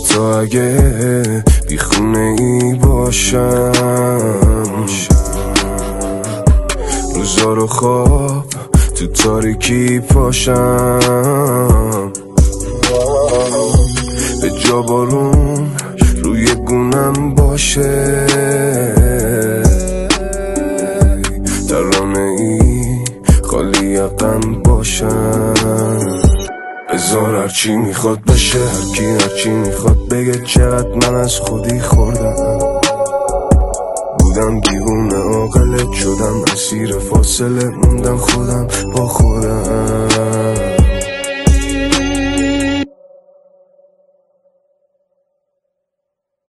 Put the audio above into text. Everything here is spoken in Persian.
حتی اگه بیخونه ای باشم. روزا رو خواب تو تاریکی پاشم، به جا بارون روی گونم باشه، ترانه ای خالی غم باشم. بذار هرچی میخواد بشه، هرکی هرچی میخواد بگه، چقدر من از خودی خوردم. بودم دیوونه عاقلت شدم، مسیر فاصله موندم خودم با خودم.